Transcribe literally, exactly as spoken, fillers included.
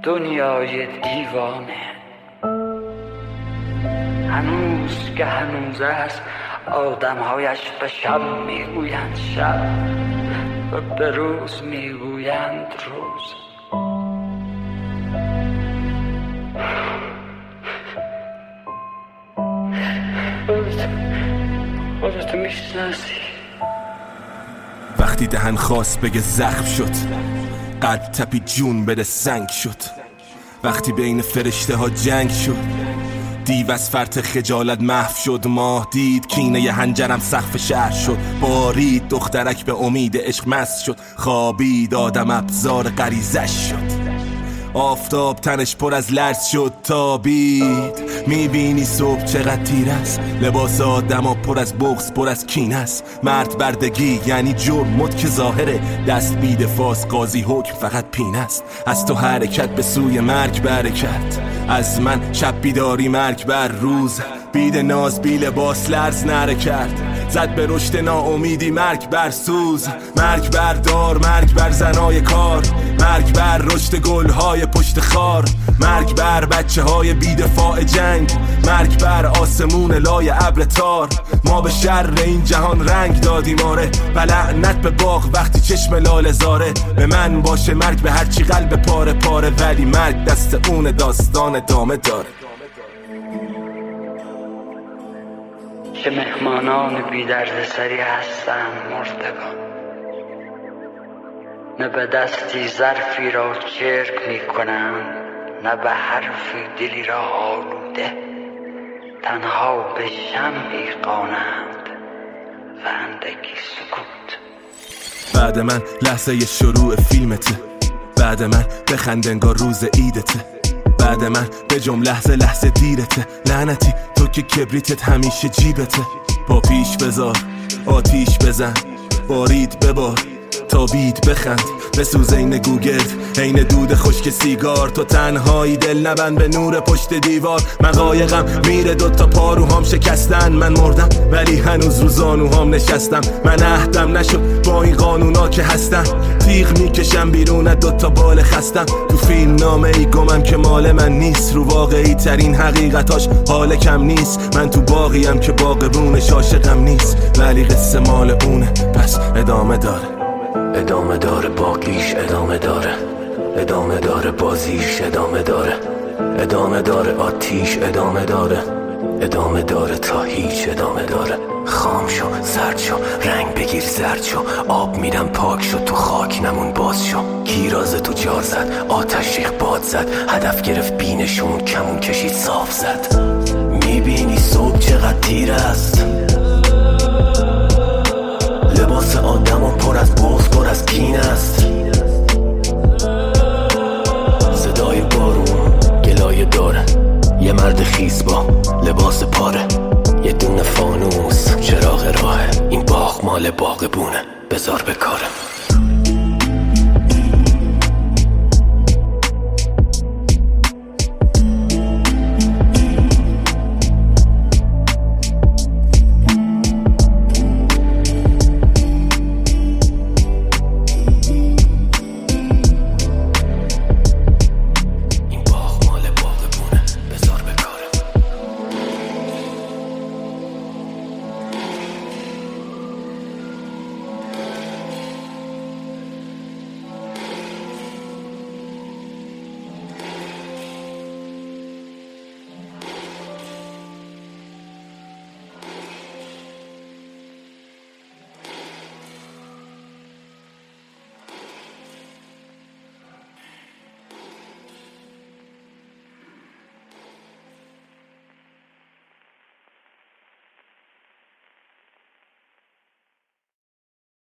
دنیای دیوانه. هنوز که هنوز است آدمهایش به شب میگویند شب و به روز میگویند روز. خودتو میشناسی. وقتی دهن خواست بگه زخم شد، قلب تپی جون بده سنگ شد. وقتی بین فرشته ها جنگ شد، دیو از فرط خجالت محو شد. ماه دید کینه ی هنجرم سقف شهر شد. بارید دخترک به امید عشق مست شد. خوابید آدم ابزار غریزش شد. آفتاب تنش پر از لرز شد تابید. میبینی صبح چقدر تیر است، لباس آدم ها پر از بغض پر از کین است. مرد بردگی یعنی جرم مد که ظاهره، دست بیده فاس قاضی حکم فقط پین است. از تو حرکت به سوی مرگ برکت، از من شب بیداری مرگ بر روز. بید ناز بی لباس لرز نره کرد، زد به رشد ناامیدی مرگ بر سوز. مرگ بر دار، مرگ بر زنای کار، مرگ بر رشد گلهای پشت خار، مرگ بر بچه های بیدفاع جنگ، مرگ بر آسمون لای ابر تار. ما به شر این جهان رنگ دادیم آره، و لعنت به باغ وقتی چشم لاله زاره. به من باشه مرگ به هرچی قلب پاره پاره، ولی مرگ دست اون داستان ادامه داره. که مهمانان بی درد سری هستند مردگان، نه به دستی ظرفی را چرک می کنند، نه به حرفی دلی را آلوده. تنها به شمعی قانند و اندکی سکوت. بعد من لحظه شروع فیلمته، بعد من بخند انگار روز عیدته، بعد من به جمع لحظه لحظه دیرته. لعنتی تو که کبریتت همیشه جیبته. با پیش بذار آتیش بزن، بارید ببار تابید بخند. بسوز این گوگل این دود خشک سیگار. تو تنهایی دل نبند به نور پشت دیوار. من قایقم میره دوتا پاروهام شکستن. من مردم ولی هنوز رو زانوهام نشستم. من عهدم نشد با این قانونا که هستم. تیغ میکشم بیرون دوتا بال خستم. تو فیلم نامه ای گمم که مال من نیست، رو واقعی ترین حقیقتاش حال کم نیست. من تو باقیم که باغبونش عاشقم نیست، ولی قصه مال اونه پس ادامه داره. ادامه داره باقیش، ادامه داره، ادامه داره بازیش، ادامه داره، ادامه داره آتیش، ادامه داره، ادامه داره تا هیچ، ادامه داره. خام شو، سرد شو، رنگ بگیر زرد شو، آب میدم پاک شو، تو خاک نمون باز شو. گیراز تو جار زد، آتش ریخ باد زد، هدف گرفت بینشون، کمون کشید صاف زد. میبینی صبح چقدر تیر است، لباس آدم و پر از بغض پر از کین است. صدای بارون گلایه داره، یه مرد خیس با لباس پاره، یه دونه فانوس چراغ راهه. این باغ مال باغبونه، بذار به کاره.